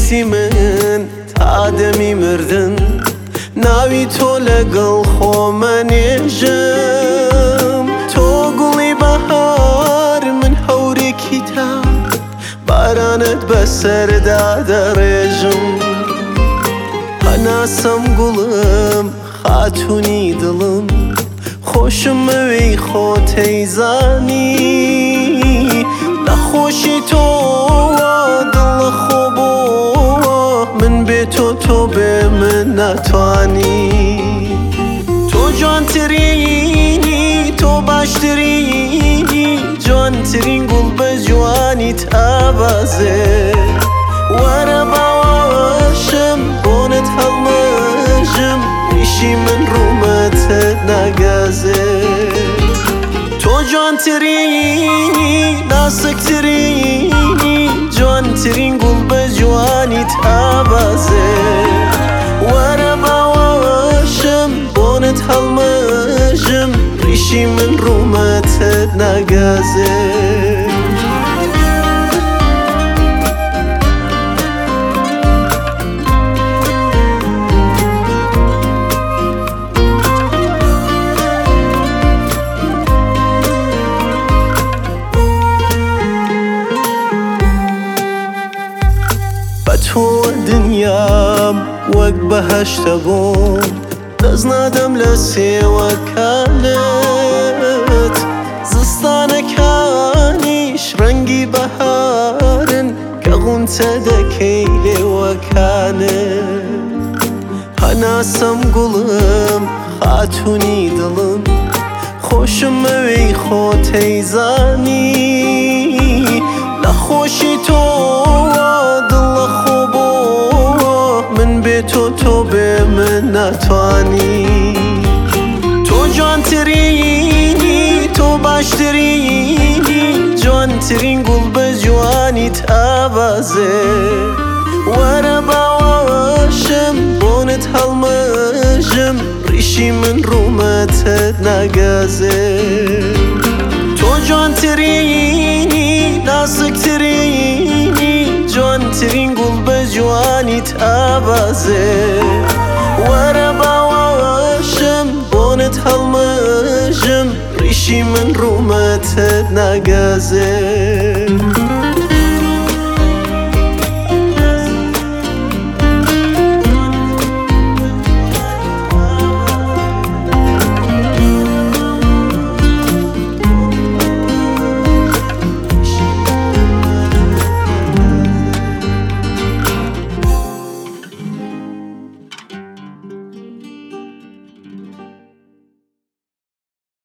ویستی من تا دەمی مردن ناوی تۆ لەگەڵ خۆمەنێژم تۆ گوڵی بەهار من هەورێکی تا بارانت بەسەردا دەڕێژم هەناسەم گوڵم خاتوونی دڵم خۆشم ئەوەی خۆ تەیزانی نەخۆشی تۆ دڵ خۆ بۆ من بێ تۆ بێ من ناتوانی تۆ جوانترینی تۆ باشترینی جوانترین گوڵ بە جوانیت ئاوازێ وەرە باوەشم بۆنت هەڵمەژم ریشی من ڕوومەتت ناگازێ تۆ جوانترینی ناسکترینی جوانترین گوڵ بە جوانیت ئاوازێ وەرە باوەشم بۆنت هەڵمەژم ریشی من ڕوومەتت ناگازێ تۆ دنیام وەک بەهەشتە بۆم دەست نادەم لە سێوەکانت زستانەکانیش ڕەنگی بەهارن کە غونچە دەکەی لێوەکانت هەناسەم گوڵم خاتوونی دڵم خۆشم ئەوەی خۆ تەیزانی نەخۆشی تۆ تۆ بێ من ناتوانی تۆ جوانترینی تۆ باشترینی جوانترین گوڵ بە جوانیت ئاوازێ وەرە باوەشم بۆنت هەڵمەژم ریشی من ڕوومەتت ناگازێ تۆ جوانترینی ناسکترینی جوانترین گوڵ بە جوانیت ئاوازێ وەرە باوەشم بۆنت هەڵمەژم ریشی من ڕوومەتت ناگازێ